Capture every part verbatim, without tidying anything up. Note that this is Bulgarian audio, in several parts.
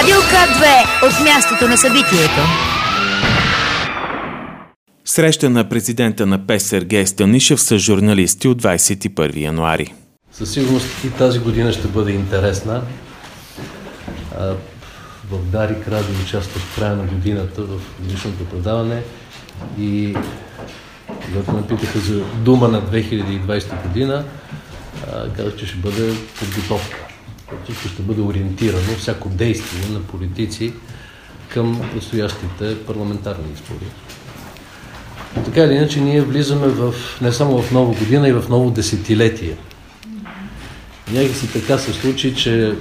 Радио К две от мястото на събитието. Среща на президента на П Е С Сергей Станишев с журналисти от двадесет и първи януари. Със сигурност и тази година ще бъде интересна. В Дарик Радио участва в края на годината в годишното предаване и когато ме питаха за дума на две хиляди и двадесета година, казах, че ще бъде подготовка. Всичко ще бъде ориентирано, всяко действие на политици към предстоящите парламентарни избори. Така или иначе, ние влизаме в, не само в нова година, и в ново десетилетие. Някакси така се случи, че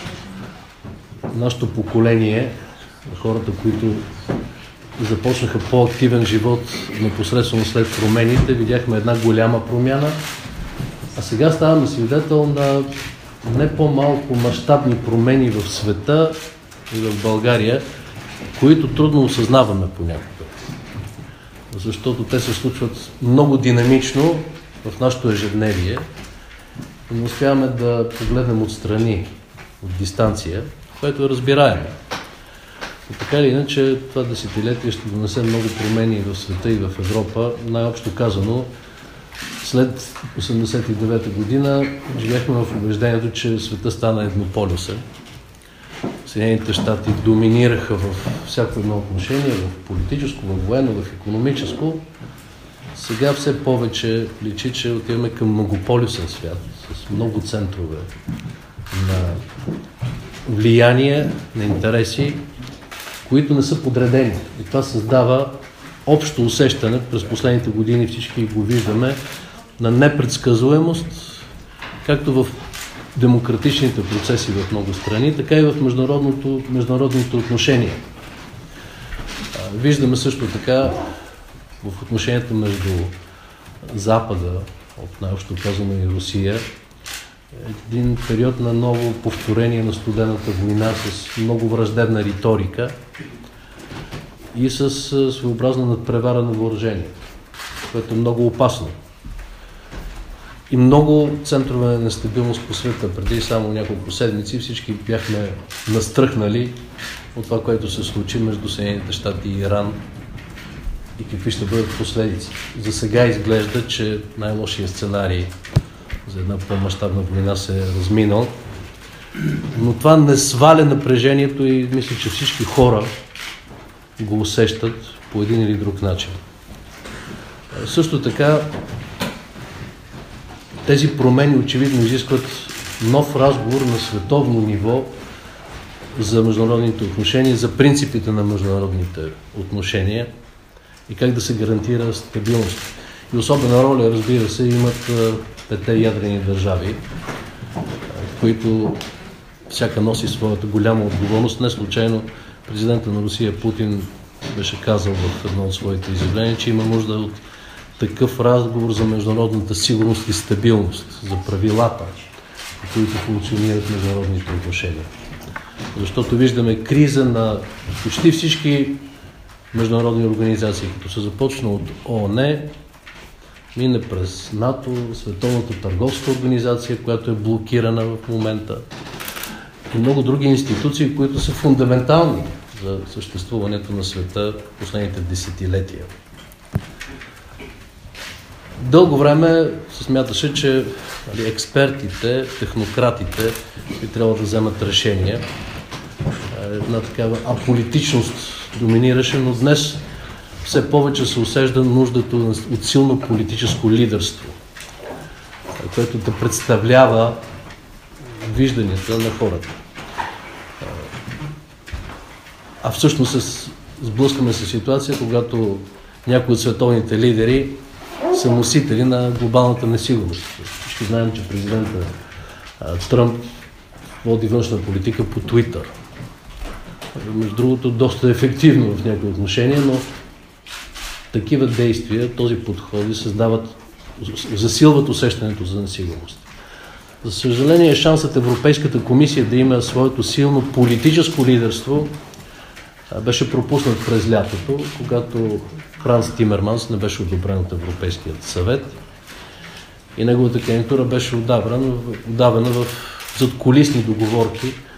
нашето поколение, хората, които започнаха по-активен живот непосредствено след промените, видяхме една голяма промяна, а сега ставаме свидетел на не по-малко мащабни промени в света и в България, които трудно осъзнаваме понякога. Защото те се случват много динамично в нашето ежедневие и не успяваме да погледнем отстрани, от дистанция, което е разбираемо. Но така или иначе, това десетилетие ще донесе много промени в света и в Европа. Най-общо казано, след осемдесет и девета година живехме в убеждението, че света стана еднополюсен. Съединените щати доминираха в всяко едно отношение, в политическо, в военно, в икономическо. Сега все повече личи, че отиваме към многополюсен свят, с много центрове на влияние, на интереси, които не са подредени. И това създава общо усещане, през последните години всички го виждаме, на непредсказуемост, както в демократичните процеси в много страни, така и в международното, международните отношения. Виждаме също така в отношенията между Запада, от най-общо казано и Русия, един период на ново повторение на студената война с много враждебна риторика и с своеобразна надпревара на въоръжението, което е много опасно. И много центрове на нестабилност по света. Преди само няколко седмици всички бяхме настръхнали от това, което се случи между Съединените щати и Иран и какви ще бъдат последици. За сега изглежда, че най-лошият сценарий за една по-мащабна война се е разминал. Но това не сваля напрежението и мисля, че всички хора го усещат по един или друг начин. Също така, тези промени очевидно изискват нов разговор на световно ниво за международните отношения, за принципите на международните отношения и как да се гарантира стабилност. И особена роля, разбира се, имат петте ядрени държави, които всяка носи своята голяма отговорност. Не случайно президентът на Русия Путин беше казал в едно от своите изявления, че има нужда от такъв разговор за международната сигурност и стабилност, за правилата, по които функционират международните отношения. Защото виждаме криза на почти всички международни организации, като се започна от О О Н, мине през НАТО, Световната търговска организация, която е блокирана в момента, и много други институции, които са фундаментални за съществуването на света в последните десетилетия. Дълго време се смяташе, че нали, експертите, технократите би трябвало да вземат решения. Една такава аполитичност доминираше, но днес все повече се усеща нуждата от силно политическо лидерство, което да представлява вижданията на хората. А всъщност се сблъскаме с ситуация, когато някои от световните лидери са носители на глобалната несигурност. Всички знаем, че президентът Тръмп води външна политика по Твитър. Между другото, доста ефективно в някои отношения, но такива действия, този подходи създават, засилват усещането за несигурност. За съжаление, шансът Европейската комисия да има своето силно политическо лидерство беше пропуснат през лятото, когато Франс Тимерманс не беше одобрен от Европейският съвет и неговата кандидатура беше отдавана в задкулисни договорки,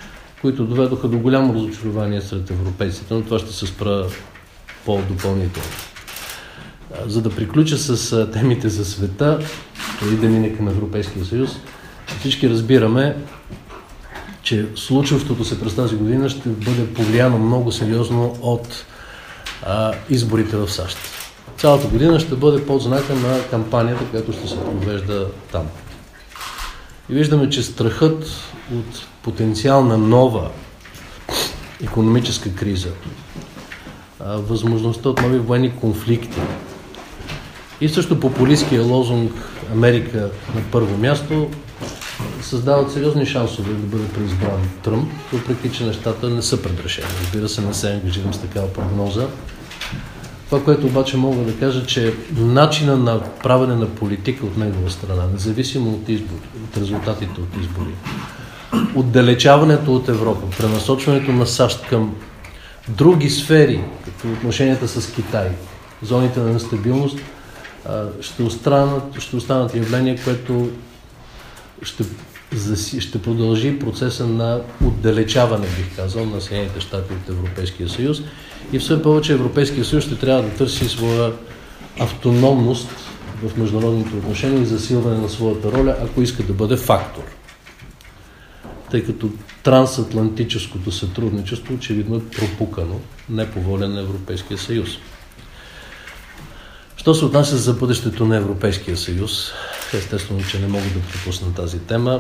които доведоха до голямо разочарование сред европейците, но това ще се спра по-допълнително. За да приключа с темите за света и да мине към Европейския съюз, всички разбираме, че случващото се през тази година ще бъде повлияно много сериозно от а, изборите в САЩ. Цялата година ще бъде под знака на кампанията, която ще се провежда там. И виждаме, че страхът от потенциална нова икономическа криза, а, възможността от нови военни конфликти и също популистския лозунг Америка на първо място създават сериозни шансове да бъде преизбран Тръмп, въпреки че нещата не са предрешени. Разбира се, не се ангажирам с такава прогноза. Това, което обаче мога да кажа, че начина на правене на политика от негова страна, независимо от избори, от резултатите от избори, отдалечаването от Европа, пренасочването на САЩ към други сфери, като отношенията с Китай, зоните на нестабилност, ще останат, ще останат явления, което ще, ще продължи процеса на отдалечаване, бих казал, на Съединените щати от Европейския съюз. И все повече Европейския съюз ще трябва да търси своя автономност в международните отношения и засилване на своята роля, ако иска да бъде фактор. Тъй като трансатлантическото сътрудничество очевидно е пропукано, не по воля на Европейския съюз. Що се отнася за бъдещето на Европейския съюз, естествено, че не мога да пропусна тази тема,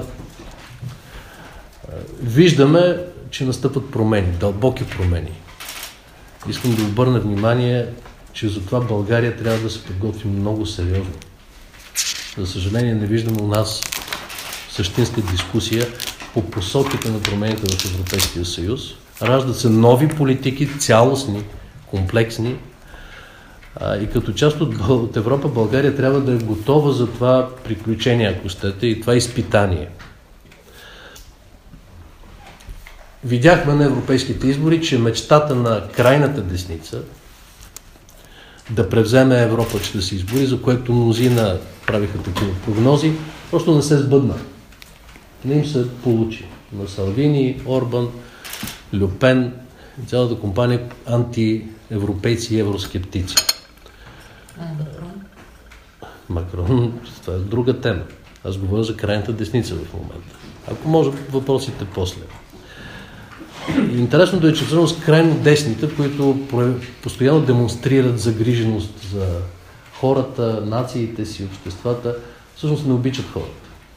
виждаме, че настъпват промени, дълбоки промени. Искам да обърна внимание, че за това България трябва да се подготви много сериозно. За съжаление, не виждаме у нас същинска дискусия по посоките на промените в Европейския съюз. Раждат се нови политики, цялостни, комплексни. А, и като част от, от Европа, България трябва да е готова за това приключение, ако щете, и това изпитание. Видяхме на европейските избори, че мечтата на крайната десница да превземе Европа чрез избори, за което мнозина правиха такива прогнози, просто не се сбъдна. Не им се получи. На Салвини, Орбан, Льо Пен, цялата компания антиевропейци и евроскептици. А, Макрон? Макрон, това е друга тема. Аз говоря за крайната десница в момента. Ако може, въпросите после. Интересното е, че всъщност крайно десните, които постоянно демонстрират загриженост за хората, нациите си, обществата, всъщност не обичат хората.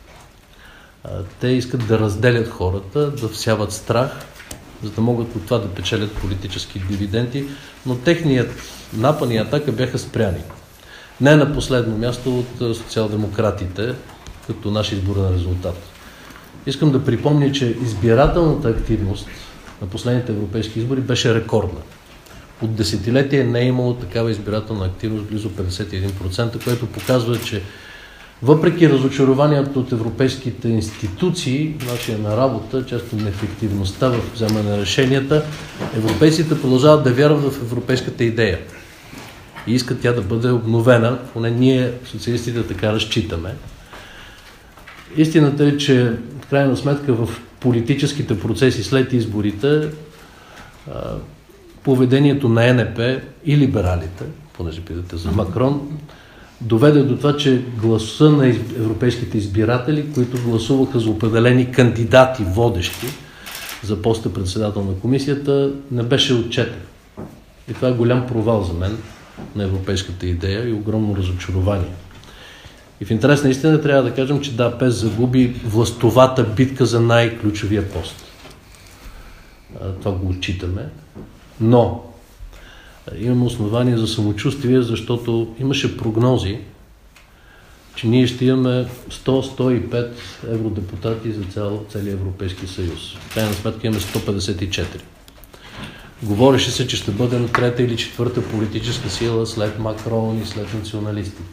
Те искат да разделят хората, да всяват страх, за да могат от това да печелят политически дивиденти, но техният напън и атака бяха спряни. Не на последно място от социал-демократите, като наш изборен резултат. Искам да припомня, че избирателната активност на последните европейски избори беше рекордна. От десетилетие не е имало такава избирателна активност, близо петдесет и един процента, което показва, че въпреки разочарованието от европейските институции, начина на работа, често неефективността в вземане на решенията, европейците продължават да вярват в европейската идея. И искат тя да бъде обновена, поне ние, социалистите, така разчитаме. Истината е, че в крайна сметка в политическите процеси след изборите поведението на Ен Еп и либералите, понеже питате за Макрон, доведе до това, че гласа на европейските избиратели, които гласуваха за определени кандидати, водещи за поста председател на комисията, не беше отчетен. И това е голям провал за мен на европейската идея и огромно разочарование. И в интерес на истина трябва да кажем, че Да, ПЕС загуби властовата битка за най-ключовия пост. Това го отчитаме. Но имаме основание за самочувствие, защото имаше прогнози, че ние ще имаме сто до сто и пет евродепутати за цял, целия Европейски съюз. В крайна сметка имаме сто петдесет и четири. Говореше се, че ще бъдем трета или четвърта политическа сила след Макрон и след националистите.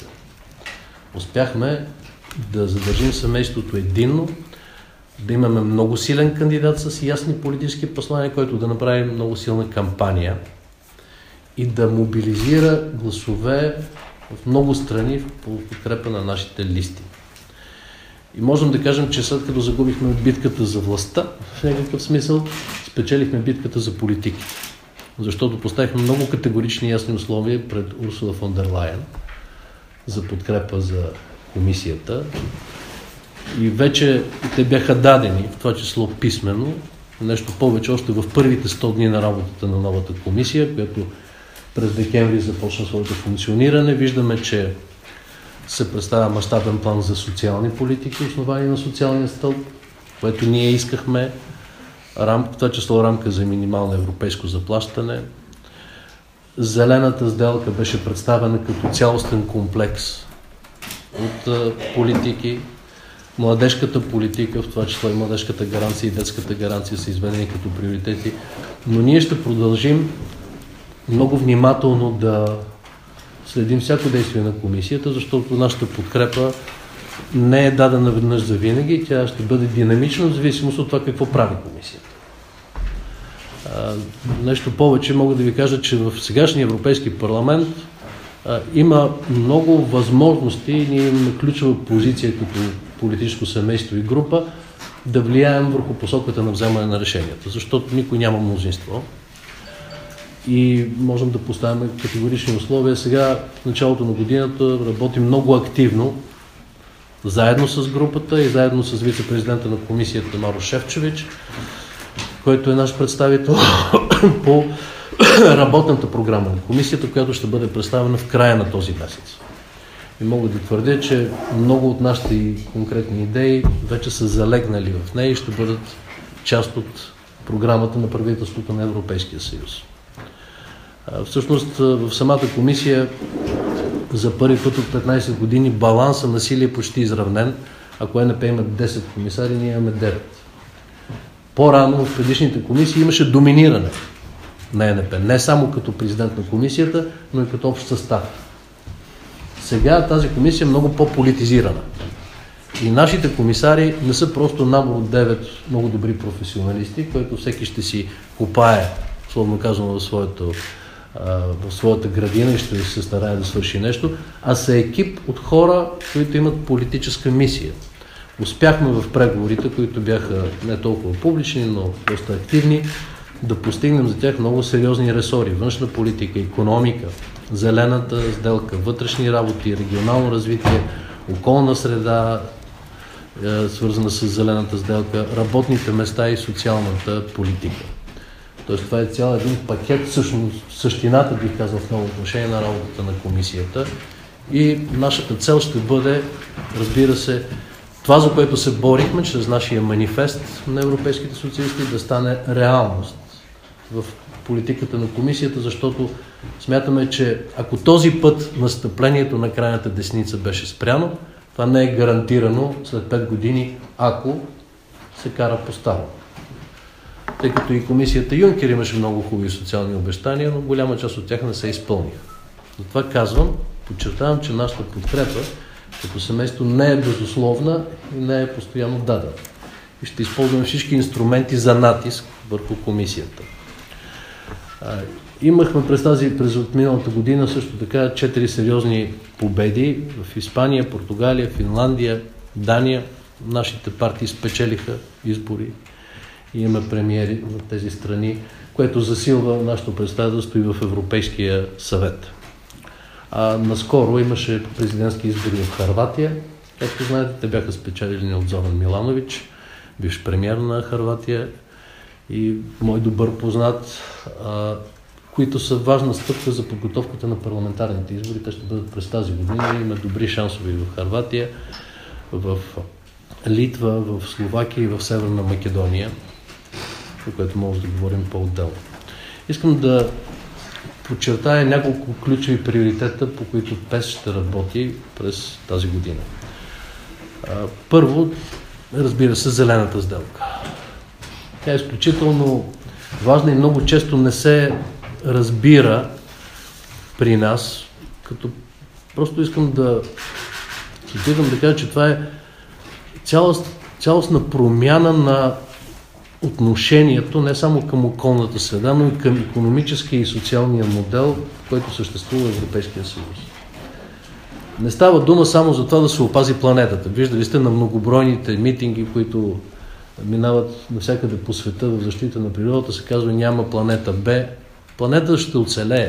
Успяхме да задържим семейството единно, да имаме много силен кандидат с ясни политически послания, който да направи много силна кампания и да мобилизира гласове в много страни по подкрепа на нашите листи. И можем да кажем, че след като загубихме битката за властта, в някакъв смисъл, спечелихме битката за политиките. Защото поставихме много категорични и ясни условия пред Урсула фон дер Лайен за подкрепа за комисията. И вече те бяха дадени, в това число писмено, нещо повече, още в първите сто дни на работата на новата комисия, която през декември започна своето функциониране. Виждаме, че се представя мащабен план за социални политики, основани на социалния стълб, което ние искахме, рамка, в това число рамка за минимално европейско заплащане. Зелената сделка беше представена като цялостен комплекс от а, политики. Младежката политика, в това число и младежката гаранция и детската гаранция са изведени като приоритети. Но ние ще продължим много внимателно да следим всяко действие на комисията, защото нашата подкрепа не е дадена веднъж за винаги, тя ще бъде динамична в зависимост от това какво прави комисията. А, нещо повече мога да ви кажа, че в сегашния Европейски парламент а, има много възможности, ние имаме ключова позиция като политическо семейство и група, да влияем върху посоката на вземане на решенията, защото никой няма мнозинство. И можем да поставяме категорични условия. Сега, в началото на годината, работим много активно, заедно с групата и заедно с вице-президента на комисията Марош Шефчович, който е наш представител по работната програма на комисията, която ще бъде представена в края на този месец. И мога да твърдя, че много от нашите конкретни идеи вече са залегнали в нея и ще бъдат част от програмата на правителството на Европейския съюз. Всъщност в самата комисия за първи път от петнайсет години баланса на сили е почти изравнен. Ако Е Ен Пе имат десет комисари, ние имаме девет. По-рано в предишните комисии имаше доминиране на Е Ен Пе, не само като президент на комисията, но и като общ състав. Сега тази комисия е много по-политизирана. И нашите комисари не са просто набор от девет много добри професионалисти, които всеки ще си копае, словно казано, в, своето, в своята градина и ще се старае да свърши нещо, а са екип от хора, които имат политическа мисия. Успяхме в преговорите, които бяха не толкова публични, но доста активни, да постигнем за тях много сериозни ресори. Външна политика, икономика, зелената сделка, вътрешни работи, регионално развитие, околна среда, свързана с зелената сделка, работните места и социалната политика. Тоест това е цял един пакет, всъщност същината, бих казал, в много отношение на работата на комисията. И нашата цел ще бъде, разбира се, това, за което се борихме чрез нашия манифест на европейските социалисти, да стане реалност в политиката на комисията, защото смятаме, че ако този път настъплението на крайната десница беше спряно, това не е гарантирано след пет години, ако се кара по-старо. Тъй като и комисията Юнкер имаше много хубави социални обещания, но голяма част от тях не се изпълниха. Затова казвам, подчертавам, че нашата подкрепа като семейство не е безусловна и не е постоянно дадена. И ще използваме всички инструменти за натиск върху комисията. Имахме през тази, през миналата година също така четири сериозни победи в Испания, Португалия, Финландия, Дания. Нашите партии спечелиха избори и имаме премиери в тези страни, което засилва нашето представителство и в Европейския съвет. А наскоро имаше президентски избори в Хърватия. Както знаете, те бяха спечелени от Зоран Миланович, бивш премиер на Хърватия и мой добър познат, а, които са важна стъпка за подготовката на парламентарните избори. Те ще бъдат през тази година. Има добри шансове и в Хърватия, в Литва, в Словакия и в Северна Македония, за което може да говорим по-отделно. Искам да подчертая няколко ключови приоритета, по които ПЕС ще работи през тази година. Първо, разбира се, зелената сделка. Тя е изключително важна и много често не се разбира при нас, като просто искам да цитирам да кажа, че това е цялост, цялостна промяна на отношението не само към околната среда, но и към икономическия и социалния модел, който съществува в Европейския съюз. Не става дума само за това да се опази планетата. Виждали сте на многобройните митинги, които минават навсякъде по света в защита на природата, се казва няма планета Б. Планетата ще оцелее.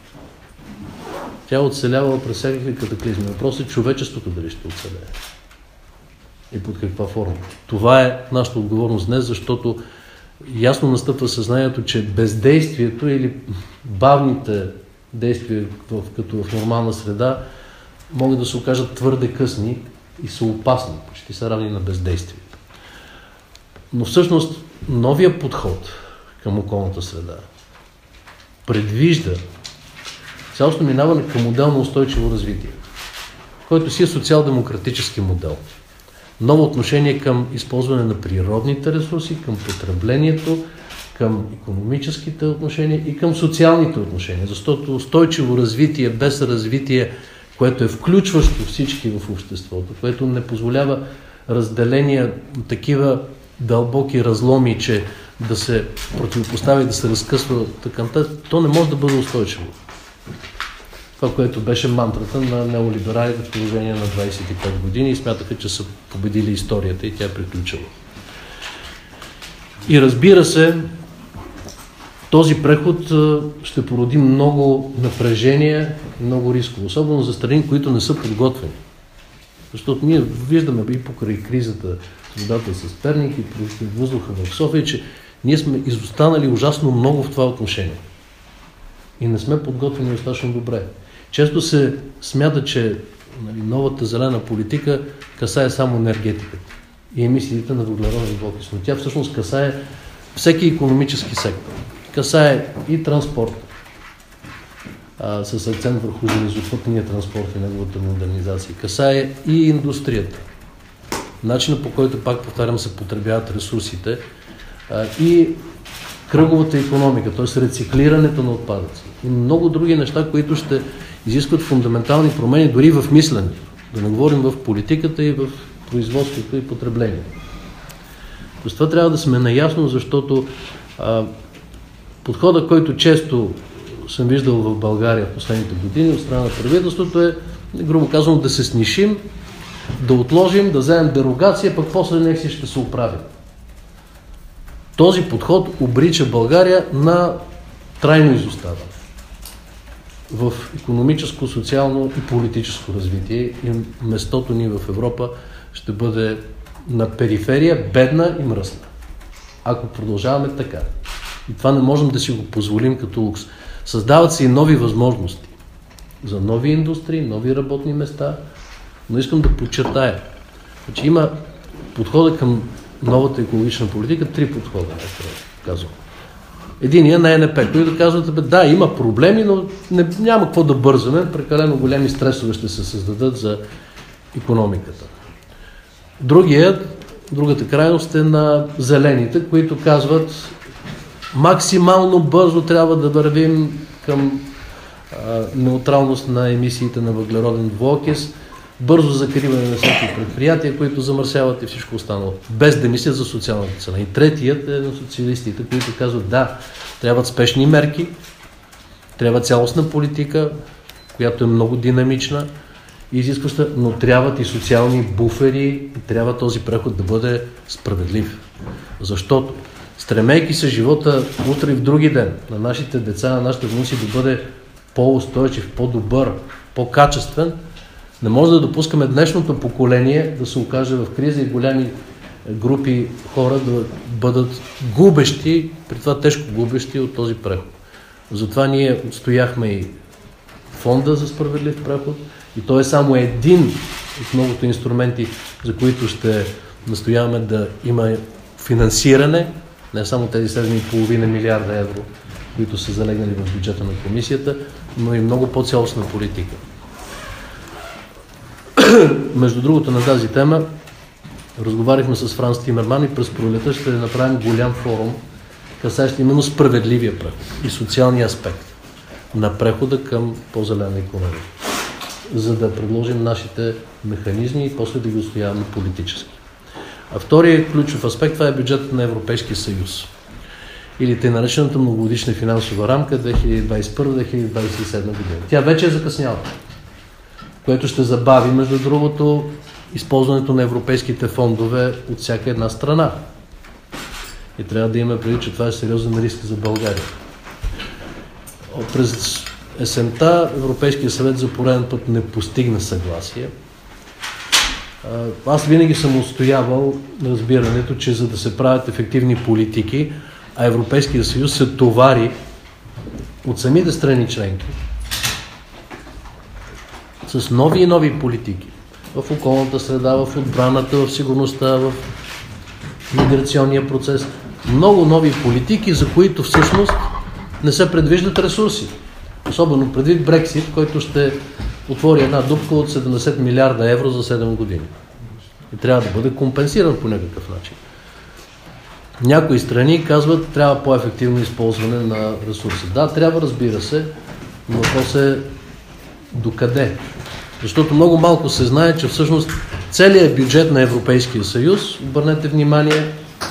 Тя оцелява през всякакви катаклизми. Въпросът е човечеството дали ще оцелее. И под каква форма. Това е нашата отговорност днес, защото ясно настъпва съзнанието, че бездействието или бавните действия, в, като в нормална среда, могат да се окажат твърде късни и са опасни, почти са равни на бездействието. Но всъщност новия подход към околната среда предвижда цялостно минаване към модел на устойчиво развитие, който си е социал-демократически модел. Ново отношение към използване на природните ресурси, към потреблението, към икономическите отношения и към социалните отношения. Защото устойчиво развитие без развитие, което е включващо всички в обществото, което не позволява разделения, такива дълбоки разломи, че да се противопостави, да се разкъсва така, то не може да бъде устойчиво. Това, което беше мантрата на неолибералите в продължение на двадесет и пет години и смятаха, че са победили историята и тя е приключила. И разбира се, този преход ще породи много напрежение и много рисково, особено за страни, които не са подготвени. Защото ние виждаме и покрай кризата с водата с Перник и въздуха в София, че ние сме изостанали ужасно много в това отношение. И не сме подготвени достатъчно добре. Често се смята, че нали, новата зелена политика касае само енергетиката и емисиите на въглероден двуокис, но тя всъщност касае всеки икономически сектор. Касае и транспорт, а, с акцент върху железопътния транспорт и неговата модернизация. Касае и индустрията. Начинът, по който, пак повтарям, се потребяват ресурсите а, и кръговата икономика, т.е. рециклирането на отпадъци и много други неща, които ще изискват фундаментални промени дори в мисленето. Да не говорим в политиката и в производството и потреблението. С това трябва да сме наясно, защото а, подходът, който често съм виждал в България в последните години от страна на правителството е, грубо казвам, да се снишим, да отложим, да вземем дерогация, пък после нека си ще се оправим. Този подход обрича България на трайно изоставане в икономическо, социално и политическо развитие и местото ни в Европа ще бъде на периферия, бедна и мръсна. Ако продължаваме така. И това не можем да си го позволим като лукс. Създават се и нови възможности за нови индустрии, нови работни места, но искам да подчертая, че има подхода към новата екологична политика, три подхода, казвам. Единият на Ен Еп, които казват, да, има проблеми, но не, няма какво да бързаме, прекалено големи стресове ще се създадат за икономиката. Другият, другата крайност е на зелените, които казват, максимално бързо трябва да вървим към а, неутралност на емисиите на въглероден двуокис, бързо закриване на всеки предприятия, които замърсяват и всичко останало, без да мислят за социалната цена. И третият е на социалистите, които казват, да, трябват спешни мерки, трябва цялостна политика, която е много динамична и изискваща, но трябват и социални буфери и трябва този преход да бъде справедлив. Защото стремейки се живота утре и в други ден на нашите деца, на нашите внуци да бъде по-устойчив, по-добър, по-качествен, не може да допускаме днешното поколение да се окаже в криза и голями групи хора да бъдат губещи, при това тежко губещи от този преход. Затова ние отстояхме и фонда за справедлив преход и той е само един от многото инструменти, за които ще настояваме да има финансиране, не само тези седем и половина милиарда евро, които са залегнали в бюджета на комисията, но и много по-цялостна политика. Между другото, на тази тема разговаряхме с Франс Тимерман и през пролета ще направим голям форум, касаещ именно справедливия преход и социалния аспект на прехода към по-зелена икономика, за да предложим нашите механизми и после да ги отстояваме политически. А вторият ключов аспект, това е бюджетът на Европейския съюз. Или тъй наречената многогодишна финансова рамка две хиляди двадесет и първа - две хиляди двадесет и седма година. Тя вече е закъсняла. което ще забави, между другото, използването на европейските фондове от всяка една страна. И трябва да имаме преди, че това е сериозен риск за България. През есента Европейския съвет за пореден път не постигна съгласие. Аз винаги съм устоявал разбирането, че за да се правят ефективни политики, а Европейския съюз се товари от самите страни членки с нови и нови политики в околната среда, в отбраната, в сигурността, в миграционния процес. Много нови политики, за които всъщност не се предвиждат ресурси. Особено предвид Брексит, който ще отвори една дупка от седемдесет милиарда евро за седем години. И трябва да бъде компенсиран по някакъв начин. Някои страни казват, трябва по-ефективно използване на ресурси. Да, трябва, разбира се, но въпрос е докъде. Защото много малко се знае, че всъщност целият бюджет на Европейския съюз, обърнете внимание,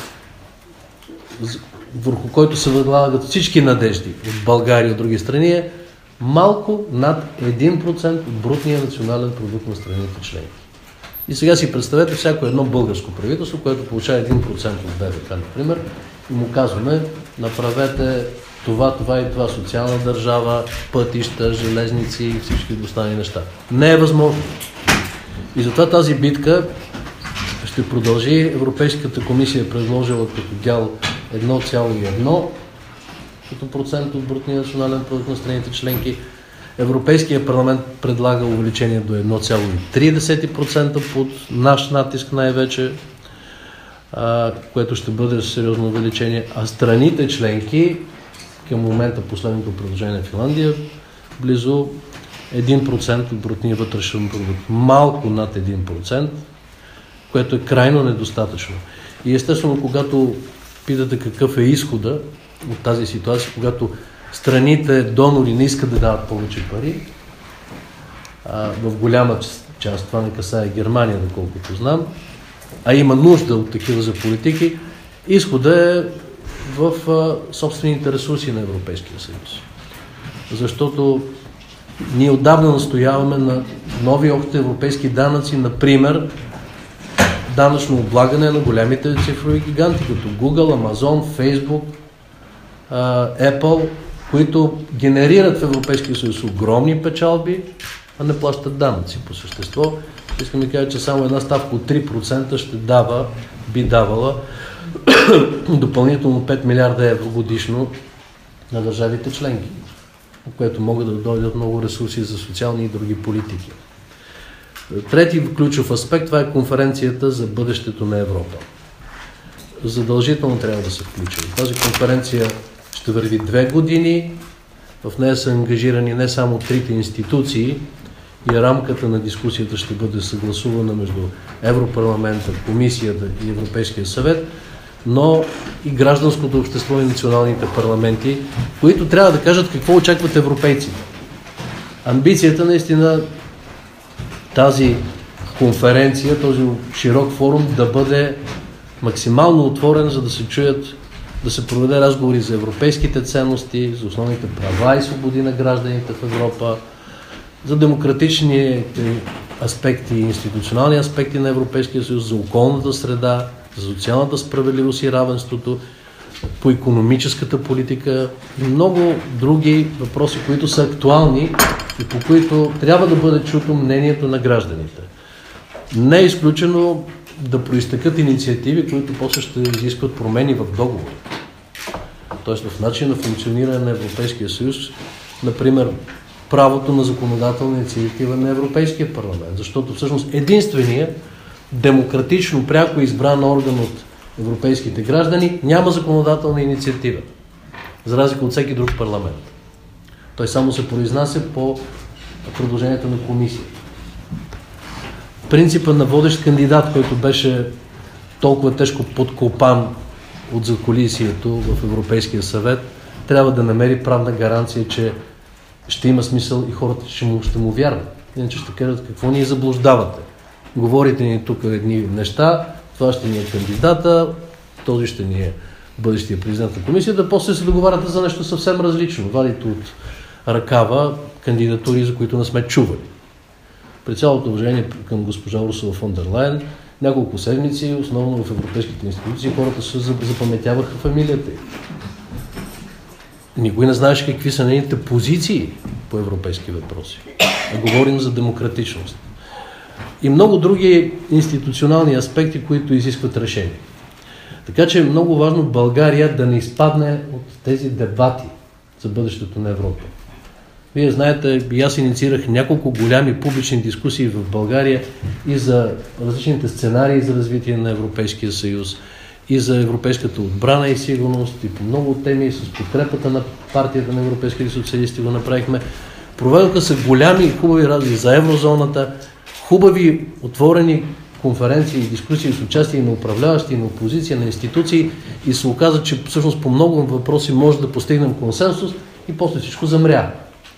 върху който се възлагат всички надежди от България и от други страни, е малко над един процент от брутния национален продукт на страните членки. И сега си представете всяко едно българско правителство, което получава един процент от БВП, например, и му казваме, направете това, това и това, социална държава, пътища, железници и всички останали неща. Не е възможно. И затова тази битка ще продължи. Европейската комисия е предложила като дял едно цяло едно като процент от брутния национален продукт на страните членки. Европейския парламент предлага увеличение до едно цяло три процента под наш натиск най-вече, а, което ще бъде сериозно увеличение. А страните членки, към момента последното предложение на Финландия, близо един процент от брутния вътрешен продукт. Малко над един процент, което е крайно недостатъчно. И естествено, когато питате какъв е изхода от тази ситуация, когато страните донори не искат да дават повече пари, а, в голяма част, това не касае Германия, доколкото знам, а има нужда от такива за политики, изхода е в а, собствените ресурси на Европейския съюз. Защото ние отдавна настояваме на нови общи европейски данъци, например данъчно облагане на големите цифрови гиганти, като Google, Amazon, Facebook, Apple, които генерират в Европейския съюз огромни печалби, а не плащат данъци по същество. Искам да кажа, че само една ставка от три процента ще дава, би давала допълнително пет милиарда евро годишно на държавите членки, от което могат да дойдат много ресурси за социални и други политики. Трети ключов аспект, това е конференцията за бъдещето на Европа. Задължително трябва да се включим. Тази конференция ще върви две години. В нея са ангажирани не само трите институции и рамката на дискусията ще бъде съгласувана между Европарламента, Комисията и Европейския съвет, но и гражданското общество и националните парламенти, които трябва да кажат какво очакват европейците. Амбицията наистина тази конференция, този широк форум да бъде максимално отворен, за да се чуят, да се проведе разговори за европейските ценности, за основните права и свободи на гражданите в Европа, за демократични аспекти и институционални аспекти на Европейския съюз, за околната среда, за социалната справедливост и равенството, по икономическата политика и много други въпроси, които са актуални и по които трябва да бъде чуто мнението на гражданите. Не е изключено да проистъкат инициативи, които после ще изискват промени в договор. Тоест в начин на функциониране на Европейския съюз, например, правото на законодателна инициатива на Европейския парламент, защото всъщност единствения демократично, пряко избран орган от европейските граждани няма законодателна инициатива, за разлика от всеки друг парламент. Той само се произнася по предложението на комисията. Принципът на водещ кандидат, който беше толкова тежко подкопан от задкулисието в Европейския съвет, трябва да намери правна гаранция, че ще има смисъл и хората ще му, ще му вярват. Иначе ще кажат, какво ни заблуждавате. Говорите ни тук едни неща, това ще ни е кандидата, този ще ни е бъдещия президент на комисията, после се договаряте за нещо съвсем различно. Вадите от ръкава кандидатури, за които не сме чували. при цялото уважение към госпожа Урсула фон дер Лайен, няколко седмици, основно в европейските институции, хората се запаметяваха фамилията й. Никой не знаеше какви са нейните позиции по европейски въпроси. А говорим за демократичност. И много други институционални аспекти, които изискват решение. Така че е много важно България да не изпадне от тези дебати за бъдещето на Европа. Вие знаете, и аз инициирах няколко голями публични дискусии в България и за различните сценарии за развитие на Европейския съюз, и за европейската отбрана и сигурност, и по много теми, с подкрепата на партията на европейските социалисти го направихме. Проведоха се голями и хубави разговори за еврозоната, хубави отворени конференции и дискусии с участие на управляващи, на опозиция, на институции и се оказа, че всъщност по много въпроси може да постигнем консенсус и после всичко замря.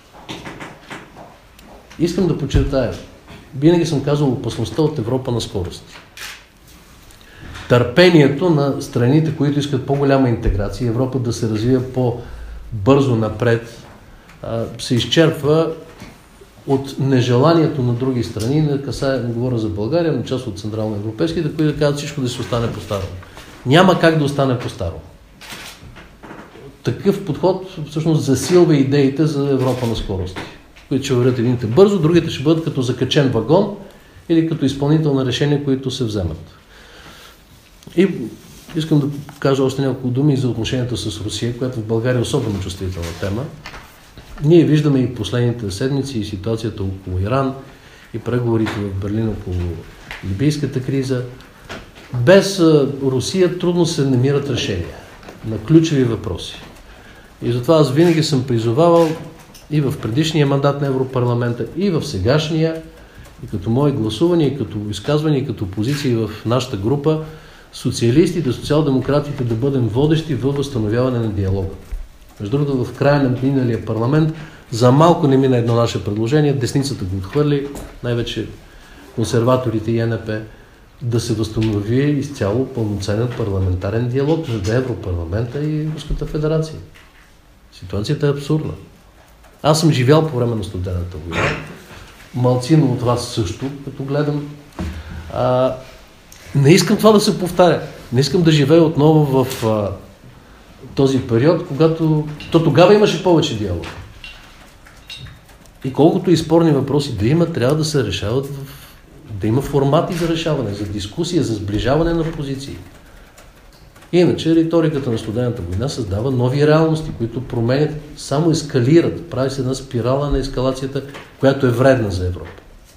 Искам да подчертая, винаги съм казал опасността от Европа на скорости. Търпението на страните, които искат по-голяма интеграция, Европа да се развива по-бързо напред, се изчерпва от нежеланието на други страни, не касае, не говоря за България, но част от централноевропейските, които да казват всичко да се остане по-старо. Няма как да остане по-старо. Такъв подход всъщност засилва идеите за Европа на скорости, които ще вървят едините бързо, другите ще бъдат като закачен вагон или като изпълнител на решения, които се вземат. И искам да кажа още няколко думи за отношенията с Русия, която в България е особено чувствителна тема. Ние виждаме и последните седмици и ситуацията около Иран, и преговорите в Берлин около либийската криза. Без Русия трудно се намират решения на ключови въпроси. И затова аз винаги съм призовавал и в предишния мандат на Европарламента, и в сегашния, и като мои гласувания, и като изказвания, и като позиции в нашата група, социалистите, социал-демократите да бъдем водещи във възстановяване на диалога. Между другото, в края на миналия парламент за малко не мина едно наше предложение, десницата го отхвърли, най-вече консерваторите и Ен Еп, да се възстанови изцяло пълноценен парламентарен диалог между Европарламента и Руската федерация. Ситуацията е абсурдна. Аз съм живял по време на студената война. Малцина от вас също, като гледам. А, не искам това да се повтаря. Не искам да живея отново в а, този период, когато... То тогава имаше повече диалог. И колкото и спорни въпроси да има, трябва да се решават, в... да има формати за решаване, за дискусия, за сближаване на позиции. Иначе риториката на студената война създава нови реалности, които променят, само ескалират. Прави се една спирала на ескалацията, която е вредна за Европа.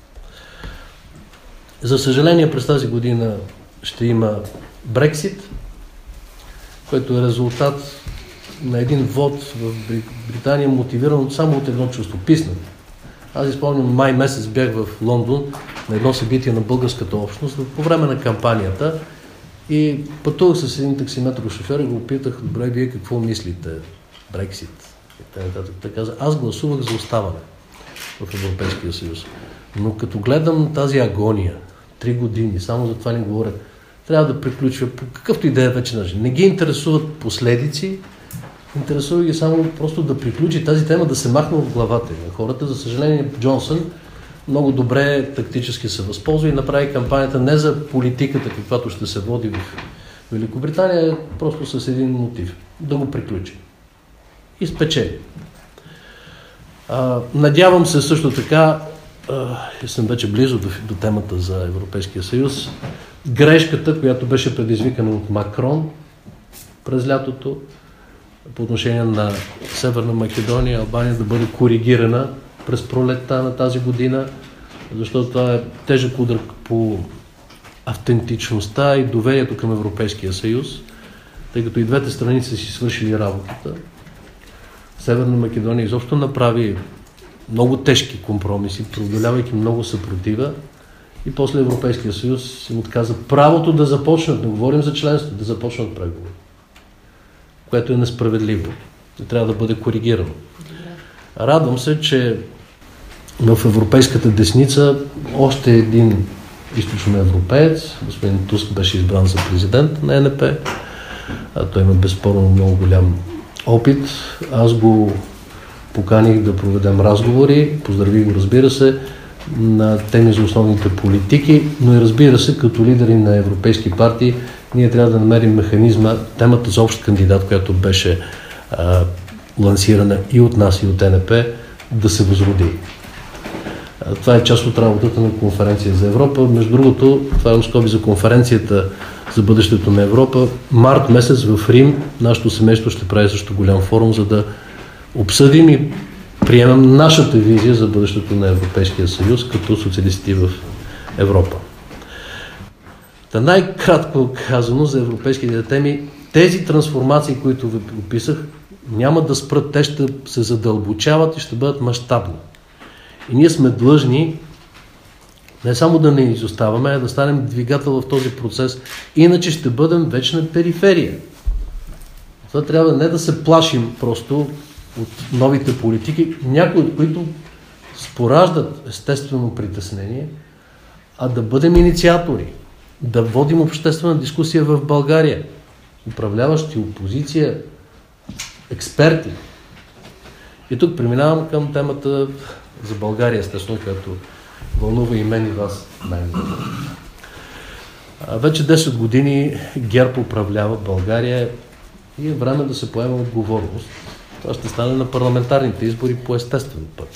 За съжаление, през тази година ще има Брексит, който е резултат на един вод в Британия, мотивиран само от едно чувство – писане. Аз изпомням, май месец бях в Лондон на едно събитие на българската общност по време на кампанията и пътувах с един таксиметров шофьор и го питах: добре, вие какво мислите? Брексит. Той каза: аз гласувах за оставане в Европейския съюз. Но като гледам тази агония, три години, само за това не говоря, трябва да приключва по какъвто и да е вече начин. Не ги интересуват последици, интересува ги само просто да приключи тази тема, да се махне от главата на хората. За съжаление, Джонсън много добре тактически се възползва и направи кампанията не за политиката, каквато ще се води в Великобритания, просто с един мотив – да го приключи. И спечели. А, надявам се също така, а, съм вече близо до, до темата за Европейския съюз, грешката, която беше предизвикана от Макрон през лятото по отношение на Северна Македония, Албания, да бъде коригирана през пролетта на тази година, защото това е тежък удар по автентичността и доверието към Европейския съюз, тъй като и двете страни са си свършили работата. Северна Македония изобщо направи много тежки компромиси, преодолявайки много съпротива, и после Европейския съюз им отказа правото да започнат, не говорим за членство, да започнат преговори, което е несправедливо и трябва да бъде коригирано. Радвам се, че в европейската десница още един източноевропеец, господин Туск, беше избран за президент на Ен Еп. Той има безспорно много голям опит. Аз го поканих да проведем разговори, поздравих го, разбира се. на теми за основните политики, но и разбира се, като лидери на европейски партии, ние трябва да намерим механизма, темата за общ кандидат, която беше а, лансирана и от нас, и от Е Н П, да се възроди. А, това е част от работата на конференция за Европа. Между другото, това е скоби за конференцията за бъдещето на Европа. Март месец в Рим нашето семейство ще прави също голям форум, за да обсъдим и приемем нашата визия за бъдещето на Европейския съюз като социалисти в Европа. Та най-кратко казано за европейските теми, тези трансформации, които ви описах, няма да спрат, те ще се задълбочават и ще бъдат мащабни. И ние сме длъжни не само да не изоставаме, а да станем двигател в този процес, иначе ще бъдем вечна периферия. Това трябва не да се плашим просто от новите политики, някои от които спораждат естествено притеснение, а да бъдем инициатори, да водим обществена дискусия в България, управляващи, опозиция, експерти. И тук преминавам към темата за България, естествено, която вълнува и мен и вас най-много. Вече десет години ГЕРБ управлява България и е време да се поема отговорност. Това ще стане на парламентарните избори по естествен път.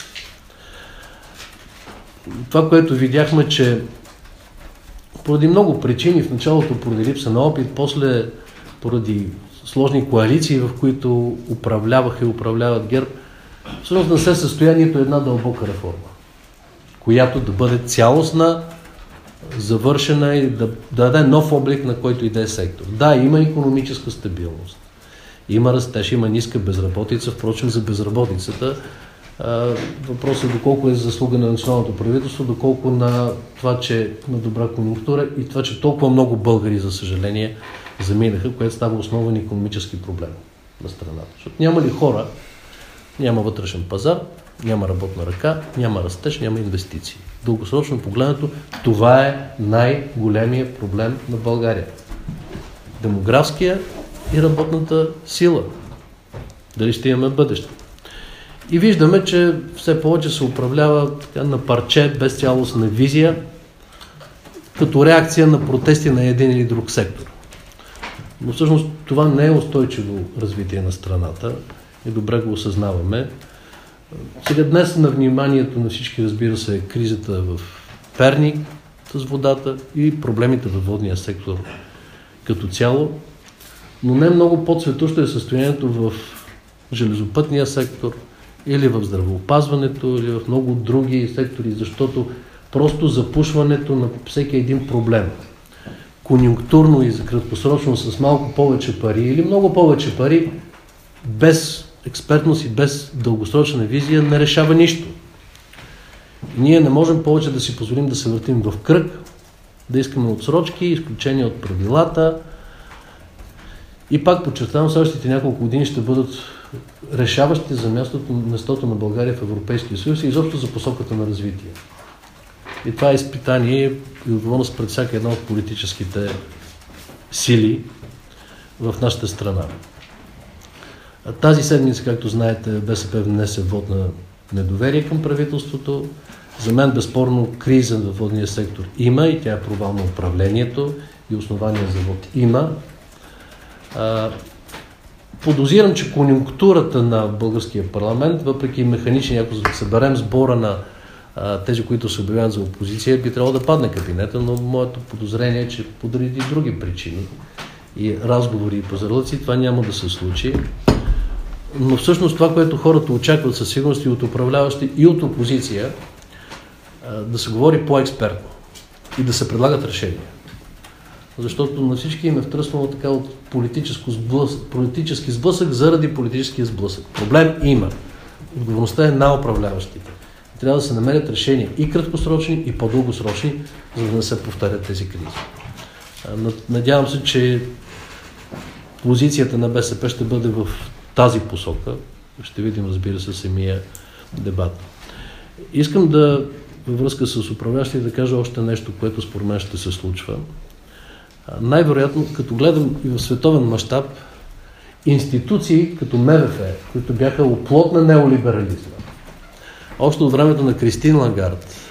Това, което видяхме, че поради много причини, в началото поради липса на опит, после поради сложни коалиции, в които управляваха и управляват ГЕРБ, всъщност не се състоя нито една дълбока реформа, която да бъде цялостна, завършена и да, да даде нов облик на който и да е сектор. Да, има икономическа стабилност, има растеж, има ниска безработица, впрочем за безработицата въпросът е доколко е заслуга на националното правителство, доколко на това, че на добра конюнктура и това, че толкова много българи, за съжаление, заминаха, което става основен икономически проблем на страната. Защото няма ли хора, няма вътрешен пазар, няма работна ръка, няма растеж, няма инвестиции. Дългосрочно погледнато, това е най-големия проблем на България. Демографския и работната сила. Дали ще имаме бъдеще. И виждаме, че все повече се управлява така, на парче, без цялостна визия, като реакция на протести на един или друг сектор. Но всъщност това не е устойчиво развитие на страната и добре го осъзнаваме. Сега днес на вниманието на всички, разбира се, е кризата в Перник с водата и проблемите във водния сектор като цяло, но не много по-цветущо е състоянието в железопътния сектор или в здравеопазването, или в много други сектори, защото просто запушването на всеки един проблем, конюнктурно и за краткосрочно с малко повече пари или много повече пари, без експертност и без дългосрочна визия не решава нищо. И ние не можем повече да си позволим да се въртим в кръг, да искаме отсрочки, изключения от правилата. И пак подчертавам, следващите няколко години ще бъдат решаващи за мястото, местото на България в Европейския съюз и изобщо за посоката на развитие. И това е изпитание и отговорност пред всяка една от политическите сили в нашата страна. Тази седмица, както знаете, БСП внесе вод на недоверие към правителството. За мен безспорно криза във водния сектор има и тя е провал на управлението и основания за вод има. Подозирам, че конюнктурата на българския парламент, въпреки механични, ако съберем сбора на а, тези, които се обявяват за опозиция, би трябвало да падне кабинета, но моето подозрение е, че поради други причини и разговори и позарлъци, това няма да се случи. Но всъщност това, което хората очакват със сигурност и от управляващи, и от опозиция, а, да се говори по-експертно и да се предлагат решения. Защото на всички им е втръснало така от сблъсък, политически сблъсък заради политическия сблъсък. Проблем има. Отговорността е на управляващите. Трябва да се намерят решения и краткосрочни, и по-дългосрочни, за да не се повтарят тези кризи. Надявам се, че позицията на БСП ще бъде в тази посока. Ще видим, разбира се, самия дебат. Искам да, във връзка с управляващите, да кажа още нещо, което според мен ще се случва. Най-вероятно, като гледам и в световен мащаб, институции като М В Ф, които бяха оплот на неолиберализма, още от времето на Кристин Лагард,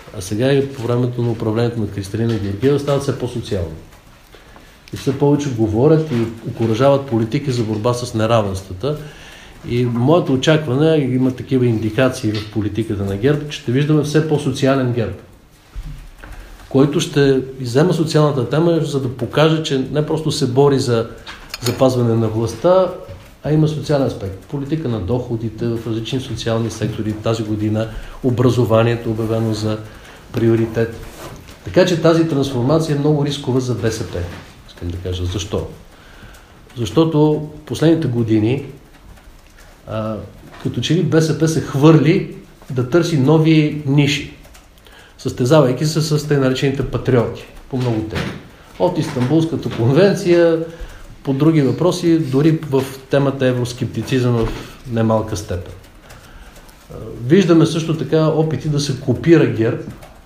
а сега и по времето на управлението на Кристалина Георгиева стават все по-социални. И все повече говорят и окуражават политики за борба с неравенствата. И моето очакване, има такива индикации в политиката на ГЕРБ, че ще виждаме все по-социален ГЕРБ, който ще взема социалната тема, за да покаже, че не просто се бори за запазване на властта, а има социален аспект. Политика на доходите в различни социални сектори. Тази година образованието обявено за приоритет. Така че тази трансформация е много рискова за БСП. Искам да кажа защо. Защото последните години а, като че ли БСП се хвърли да търси нови ниши, състезавайки се с тъй наречените патриоти по много теми. От Истанбулската конвенция, по други въпроси, дори в темата евроскептицизъм в немалка степен. Виждаме също така опити да се копира ГЕРБ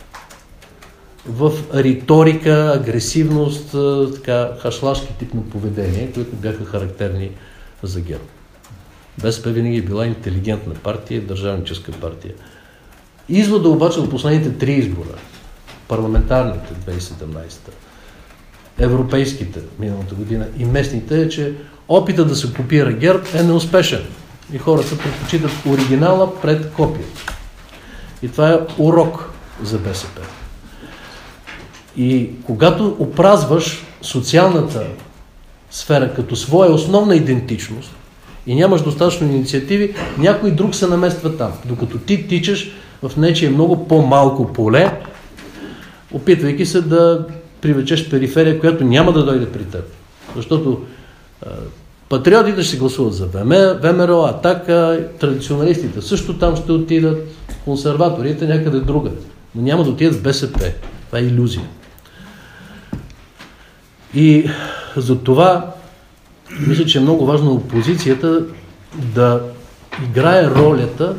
в риторика, агресивност, така, хашлашки тип на поведение, които бяха характерни за ГЕРБ. БСП винаги е била интелигентна партия, държавническа партия. Извода обаче от последните три избора, парламентарните две хиляди и седемнадесета, европейските миналата година и местните, е, че опита да се копира ГЕРБ е неуспешен. И хората предпочитат оригинала пред копията. И това е урок за БСП. И когато опразваш социалната сфера като своя основна идентичност и нямаш достатъчно инициативи, някой друг се намества там. Докато ти тичаш в нечие много по-малко поле, опитвайки се да привлечеш периферия, която няма да дойде при теб. Защото а, патриотите ще гласуват за ВМРО, Атака, традиционалистите също там ще отидат, консерваторите някъде другаде. Но няма да отидат в БСП. Това е илюзия. И за това мисля, че е много важно опозицията да играе ролята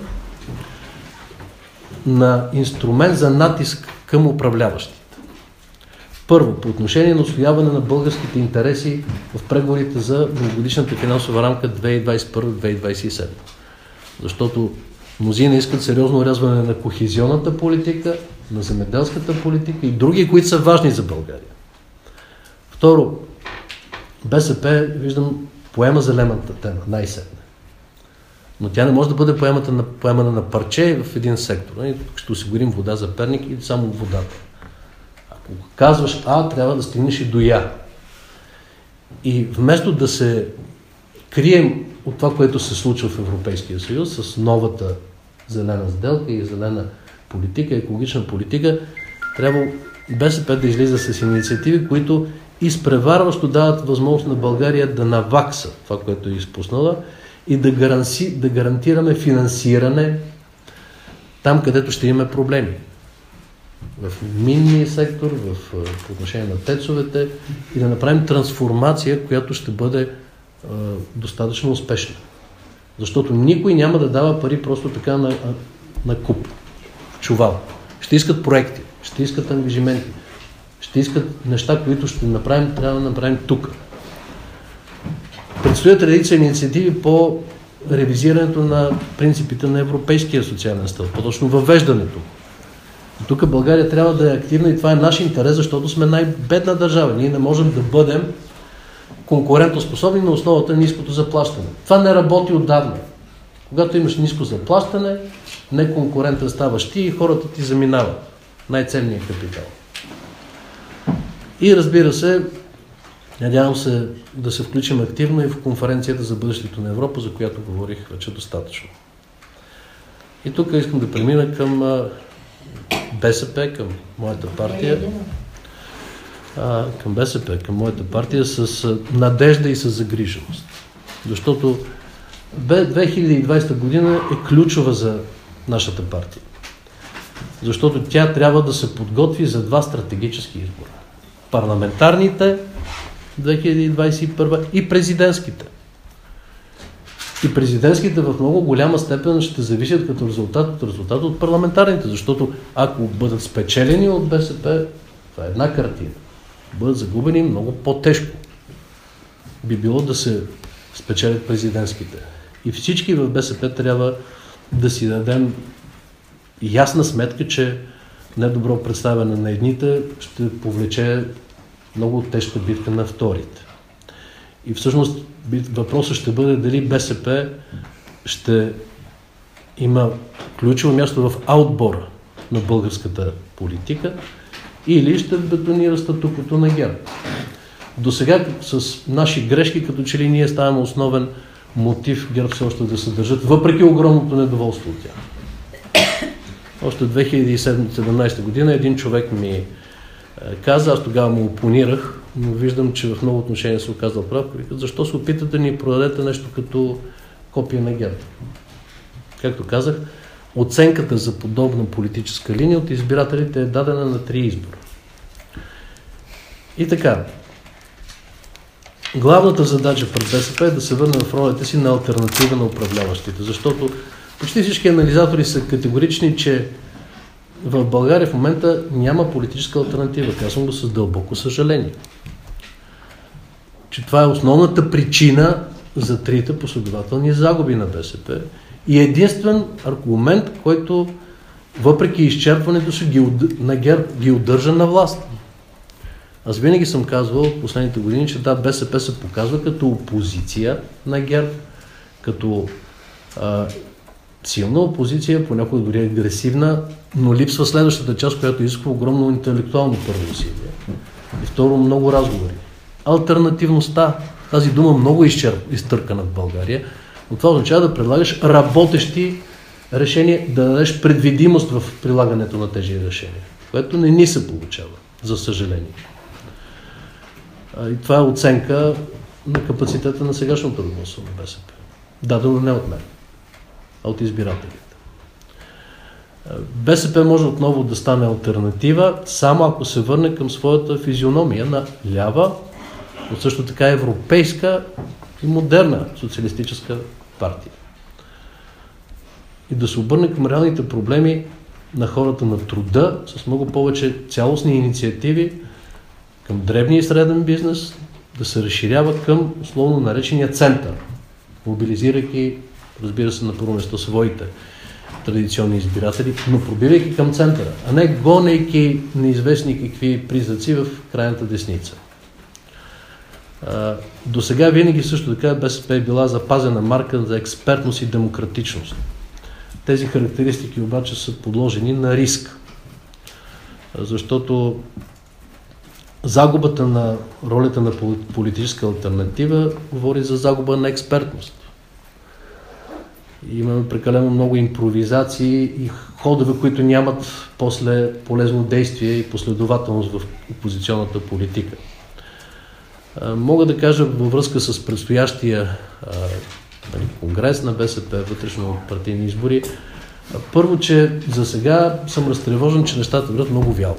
на инструмент за натиск към управляващите. Първо, по отношение на усвояване на българските интереси в преговорите за многогодишната финансова рамка две хиляди двадесет и първа - две хиляди двадесет и седма. Защото мнозина искат сериозно урязване на кохезионната политика, на земеделската политика и други, които са важни за България. Второ, БСП, виждам, поема зелената тема, най-сетне. Но тя не може да бъде поемата на, поемана на парче в един сектор. Ще осигурим вода за Перник и само водата. Ако казваш А, трябва да стигнеш и до Я. И вместо да се крием от това, което се случва в Европейския съюз с новата зелена сделка и зелена политика, екологична политика, трябва БСП да излиза с инициативи, които изпреварващо дават възможност на България да навакса това, което е изпуснала и да, гаранти, да гарантираме финансиране там, където ще имаме проблеми. В минния сектор, в, в отношение на тецовете и да направим трансформация, която ще бъде е, достатъчно успешна. Защото никой няма да дава пари просто така на, на куп, в чувал. Ще искат проекти, ще искат ангажименти, ще искат неща, които ще направим, трябва да направим тук. Предстоят редица инициативи по ревизирането на принципите на Европейския социален стълб, по-точно въвеждането. И тук България трябва да е активна и това е наш интерес, защото сме най-бедна държава. Ние не можем да бъдем конкурентоспособни на основата на ниското заплащане. Това не работи отдавна. Когато имаш ниско заплащане, неконкурентен ставаш ти и хората ти заминават. Най-ценният капитал. И разбира се, надявам се да се включим активно и в конференцията за бъдещето на Европа, за която говорих вече достатъчно. И тук искам да премина към БСП, към моята партия. А, към БСП, към моята партия с надежда и с загриженост. Защото две хиляди и двадесета година е ключова за нашата партия. Защото тя трябва да се подготви за два стратегически избора. Парламентарните две хиляди двадесет и първа и президентските. И президентските в много голяма степен ще зависят като резултат от резултат от парламентарните, защото ако бъдат спечелени от БСП, това е една картина. Бъдат загубени много по-тежко. Би било да се спечелят президентските. И всички в БСП трябва да си дадем ясна сметка, че недобро представяне на едните ще повлече много тежка битка на вторите. И всъщност въпросът ще бъде дали БСП ще има ключово място в аутбора на българската политика или ще бетонира статуквото на ГЕРБ. До сега с наши грешки, като че ли ние ставаме основен мотив ГЕРБ все още да се държат, въпреки огромното недоволство от тях. Още две хиляди и седемнадесета година един човек ми каза, аз тогава му опонирах, но виждам, че в много отношения се оказал прав. Защо се опитате да ни продадете нещо като копия на ГЕРБ? Както казах, оценката за подобна политическа линия от избирателите е дадена на три избора. И така, главната задача пред БСП е да се върне в ролята си на алтернатива на управляващите, защото почти всички анализатори са категорични, че в България в момента няма политическа алтернатива. Казвам го с дълбоко съжаление. Че това е основната причина за трите последователни загуби на БСП и единствен аргумент, който въпреки изчерпването си ги, на ГЕРБ ги удържа на власт. Аз винаги съм казвал в последните години, че да, БСП се показва като опозиция на ГЕРБ, като а, силна опозиция, понякога дори агресивна, но липсва следващата част, която изисква огромно интелектуално първо усилие. И второ, много разговори. Алтернативността, тази дума много е изтъркана в България, но това означава да предлагаш работещи решения, да дадеш предвидимост в прилагането на тези решения, което не ни се получава, за съжаление. И това е оценка на капацитета на сегашното ръководство на БСП. Дадено не от мен, а от избирателите. БСП може отново да стане алтернатива, само ако се върне към своята физиономия на лява, но също така европейска и модерна социалистическа партия. И да се обърне към реалните проблеми на хората на труда с много повече цялостни инициативи към дребния и среден бизнес, да се разширява към условно наречения център, мобилизирайки, разбира се, на първо место своите традиционни избиратели, но пробивайки към центъра, а не гонейки неизвестни какви признаци в крайната десница. До сега винаги също така БСП е била запазена марка за експертност и демократичност. Тези характеристики обаче са подложени на риск, защото загубата на ролята на политическа алтернатива говори за загуба на експертност. Имаме прекалено много импровизации и ходове, които нямат после полезно действие и последователност в опозиционната политика. Мога да кажа във връзка с предстоящия конгрес на БСП, вътрешно партийни избори, първо, че за сега съм разтревожен, че нещата вървят много вяло.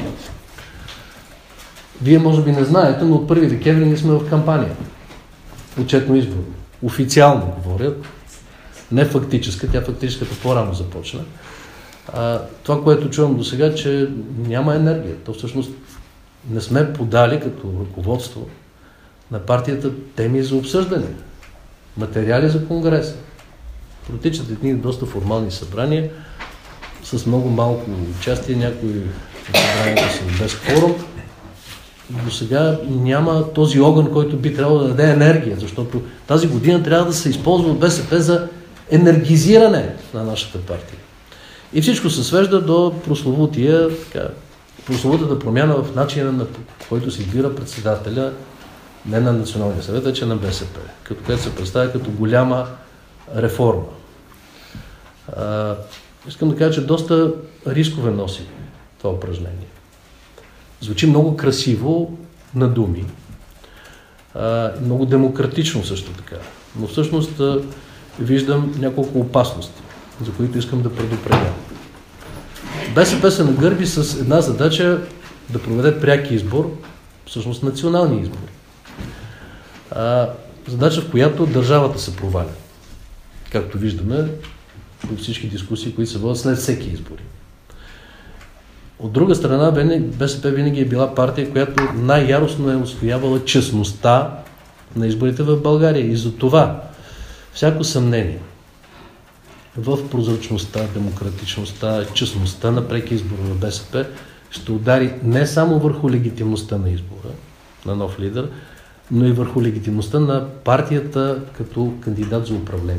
Вие може би не знаете, но от първи декември ние сме в кампания. Отчетно избор. Официално говорят. Не фактическа, тя фактическата по-рано започна. А, това, което чувам до сега, че няма енергия. То всъщност не сме подали като ръководство на партията теми за обсъждане. Материали за конгреса. Протичат едни доста формални събрания с много малко участие, някои събранията са без форум. До сега няма този огън, който би трябвало да даде енергия, защото тази година трябва да се използва от БСП за енергизиране на нашата партия. И всичко се свежда до прословутия, така, прословутата промяна в начина, на който се избира председателя не на Националния съвет, а че на БСП, като което се представя като голяма реформа. А, искам да кажа, че доста рискове носи това упражнение. Звучи много красиво на думи, а, много демократично също така, но всъщност а, виждам няколко опасности, за които искам да предупредя. БСП се нагърби с една задача да проведе пряк избор, всъщност национални избори. А, задача, в която държавата се проваля, както виждаме във всички дискусии, които се водят след всеки избори. От друга страна, БСП винаги е била партия, която най-яростно е отстоявала честността на изборите в България. И за това всяко съмнение, в прозрачността, демократичността, честността на преки избор в БСП ще удари не само върху легитимността на избора, на нов лидер, но и върху легитимността на партията като кандидат за управление.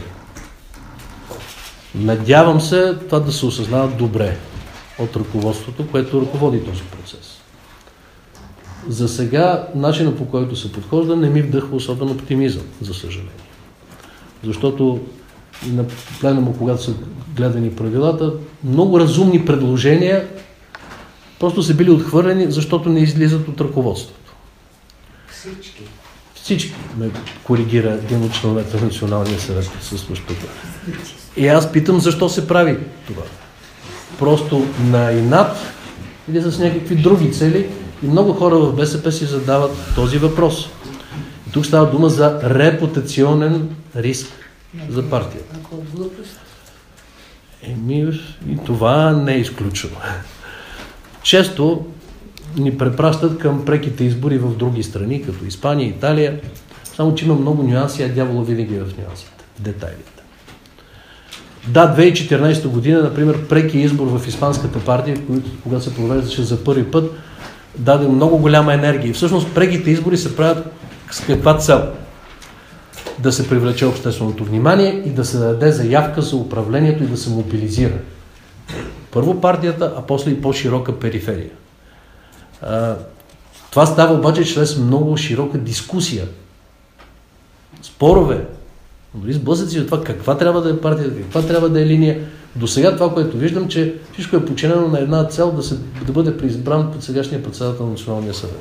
Надявам се това да се осъзнава добре от ръководството, което ръководи този процес. За сега начинът, по който се подхожда, не ми вдъхва особен оптимизъм, за съжаление. Защото на пленума, когато са гледани правилата, много разумни предложения просто са били отхвърлени, защото не излизат от ръководството. Всички. Всички ме коригира един от членовете на Националния съвет със службата. И аз питам защо се прави това. Просто на инат или с някакви други цели, и много хора в БСП си задават този въпрос. И тук става дума за репутационен риск за партията. Ако глупост. Еми, и това не е изключено. Често ни препращат към преките избори в други страни, като Испания, Италия, само че има много нюанси, а дявола винаги е в нюансите, в детайлите. Да, две хиляди и четиринадесета година, например, преки избор в Испанската партия, когато се провеждаше за първи път, даде много голяма енергия. И всъщност преките избори се правят с каква цел? Да се привлече общественото внимание и да се даде заявка за управлението и да се мобилизира. Първо партията, а после и по-широка периферия. А, това става обаче чрез много широка дискусия. Спорове, дори сблъсъци за това каква трябва да е партията, каква трябва да е линия. До сега това, което виждам, че всичко е подчинено на една цел да, се, да бъде преизбран под сегашния председател на Националния съвет.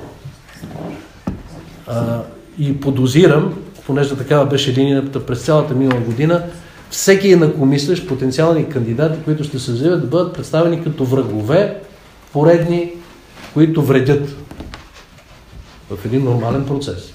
А, и подозирам, понеже такава беше линията през цялата минала година, всеки е накомислящ потенциални кандидати, които ще се заявят да бъдат представени като врагове, поредни, които вредят в един нормален процес.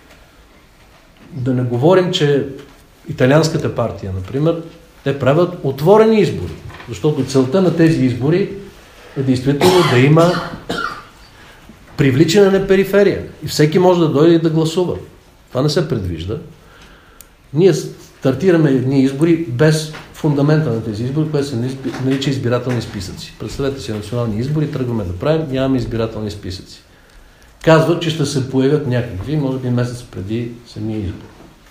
Да не говорим, че италианската партия, например, те правят отворени избори, защото целта на тези избори е действително да има привличане на периферия и всеки може да дойде и да гласува. Това не се предвижда. Ние стартираме едни избори без фундамента на тези избори, което се нарича избирателни списъци. Представете си национални избори, тръгваме да правим, нямаме избирателни списъци. Казват, че ще се появят някакви, може би месец преди самия избор.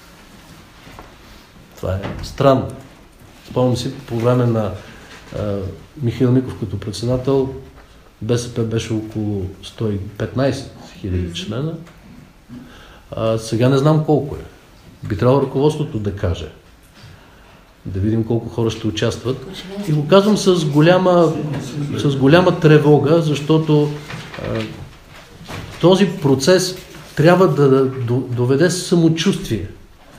Това е странно. Спомням си, по време на а, Михаил Миков като председател, БСП беше около сто и петнадесет хиляди члена. А, сега не знам колко е. Би трябвало ръководството да каже. Да видим колко хора ще участват. И го казвам с голяма, с голяма тревога, защото а, този процес трябва да доведе самочувствие.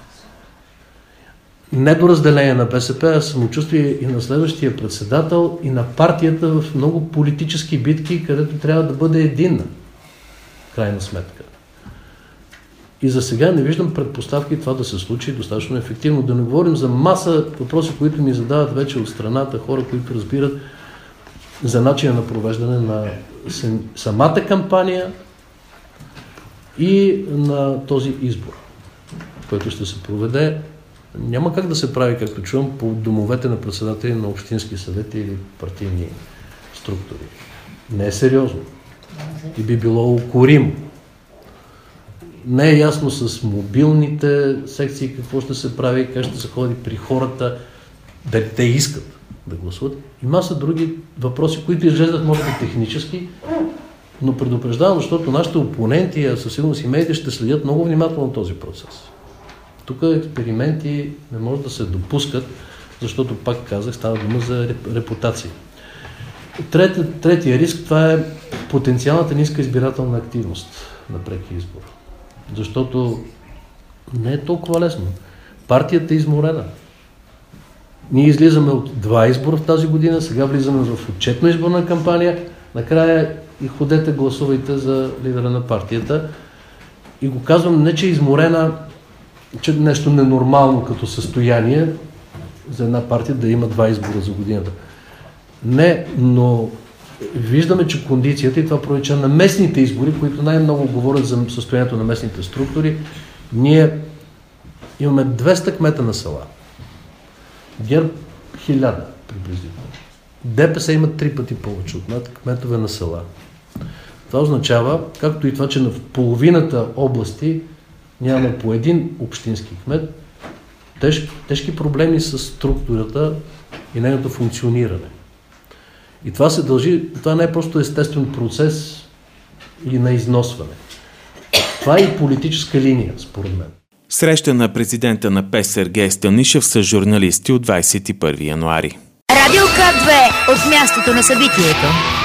Не до разделение на БСП, а самочувствие и на следващия председател, и на партията в много политически битки, където трябва да бъде единна. Крайна сметка. И за сега не виждам предпоставки това да се случи достатъчно ефективно. Да не говорим за маса въпроси, които ми задават вече от страната, хора, които разбират за начина на провеждане на самата кампания и на този избор, който ще се проведе. Няма как да се прави, както чувам, по домовете на председатели на общински съвети или партийни структури. Не е сериозно. И би било укоримо. Не е ясно с мобилните секции какво ще се прави, как ще се ходи при хората, дали те искат да гласуват. И маса други въпроси, които изглеждат може би технически, но предупреждавам, защото нашите опоненти, а със сигурност и медиите, ще следят много внимателно този процес. Тук експерименти не може да се допускат, защото, пак казах, става дума за репутация. Трети, третия риск, това е потенциалната ниска избирателна активност на преки избор. Защото не е толкова лесно. Партията е изморена. Ние излизаме от два избора в тази година, сега влизаме в отчетно изборна кампания, накрая и ходете, гласувайте за лидера на партията. И го казвам не, че е изморена, че нещо ненормално като състояние за една партия да има два избора за годината. Не, но виждаме, че кондицията, и това пролича на местните избори, които най-много говорят за състоянието на местните структури, ние имаме двеста кмета на села. ГЕРБ Хиляда приблизително. ДПС имат три пъти повече от над кметове на села. Това означава, както и това, че в половината области няма по един общински кмет, тежки, тежки проблеми с структурата и нейното функциониране. И това се дължи, това не е просто естествен процес и на износване. Това е и политическа линия, според мен. Среща на президента на ПЕС Сергей Станишев с журналисти от двадесет и първи януари. Радио К две от мястото на събитието.